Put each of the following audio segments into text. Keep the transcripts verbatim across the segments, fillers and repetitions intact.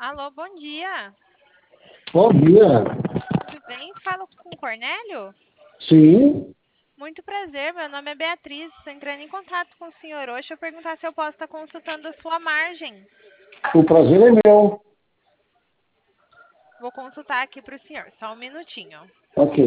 Alô, bom dia. Bom dia. Tudo bem? Falo com o Cornélio? Sim, Muito prazer, meu nome é Beatriz. Estou entrando em contato com o senhor hoje para perguntar se eu posso estar consultando a sua margem. o prazer é meu. Vou consultar aqui para o senhor, só um minutinho. Ok.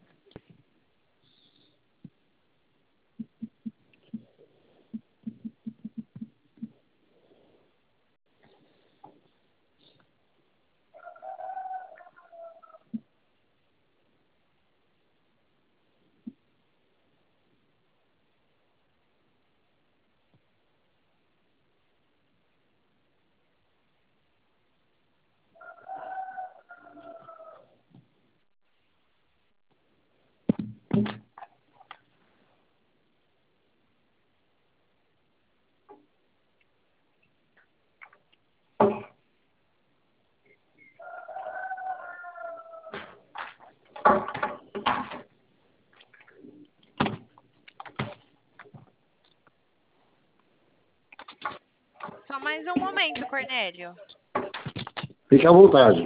Só mais um momento, Cornélio. Fique à vontade.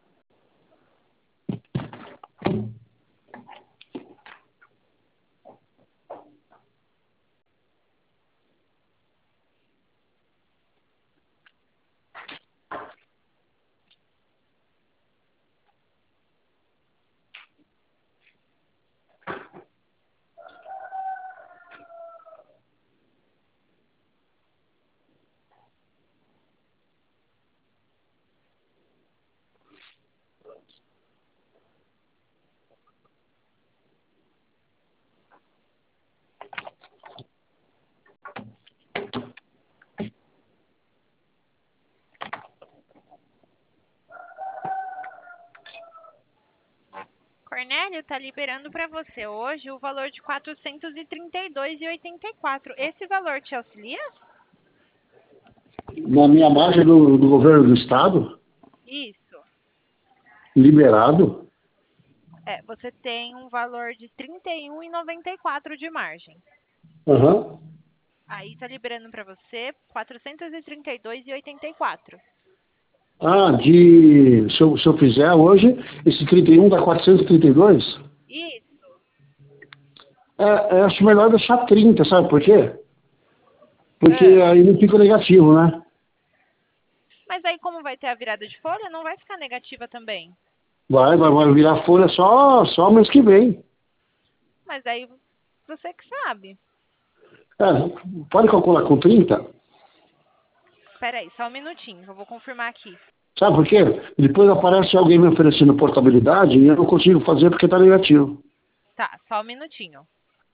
Cornélio está liberando para você hoje o valor de quatrocentos e trinta e dois reais e oitenta e quatro centavos. Esse valor te auxilia? Na minha margem do, do governo do estado, Isso. liberado. É, você tem um valor de trinta e um reais e noventa e quatro centavos de margem. Aham. Aí está liberando para você quatrocentos e trinta e dois reais e oitenta e quatro centavos. Ah, de. Se eu, se eu fizer hoje, esse trinta e um dá quatrocentos e trinta e dois? Isso. É, é, acho melhor deixar trinta, sabe por quê? Porque Ah, aí não fica negativo, né? mas aí como vai ter a virada de folha, não vai ficar negativa também. Vai, vai, vai virar folha só, só mês que vem. Mas aí você que sabe. É, pode calcular com trinta? Espera aí, só um minutinho, eu vou confirmar aqui. Sabe por quê? Depois aparece alguém me oferecendo portabilidade e eu não consigo fazer porque está negativo. Tá, só um minutinho.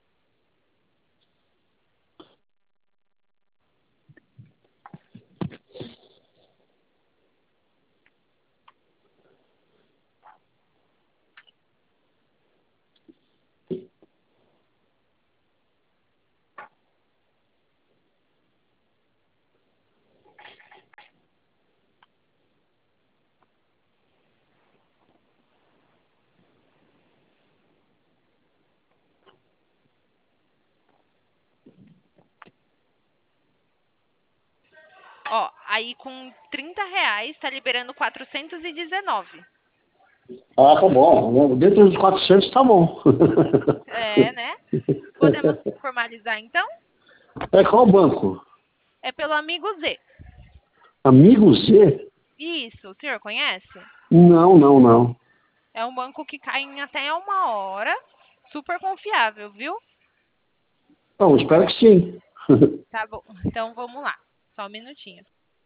Ó, aí com trinta reais tá liberando quatrocentos e dezenove. Ah, tá bom. Dentro dos quatrocentos tá bom. É, né? Podemos formalizar então? É qual banco? É pelo Amigo Z. Amigo Z? Isso, o senhor conhece? Não, não, não. É um banco que cai em até uma hora. Super confiável, viu? Bom, espero que sim. Tá bom, então vamos lá. Só um minutinho.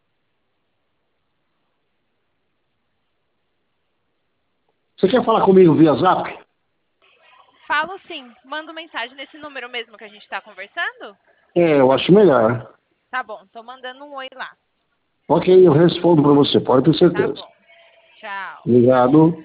Você quer falar comigo via Zap? Falo sim. Manda mensagem nesse número mesmo que a gente tá conversando? É, eu acho melhor. Tá bom, tô mandando um oi lá. Ok, eu respondo para você, pode ter Tá certeza. bom. Tchau. Obrigado.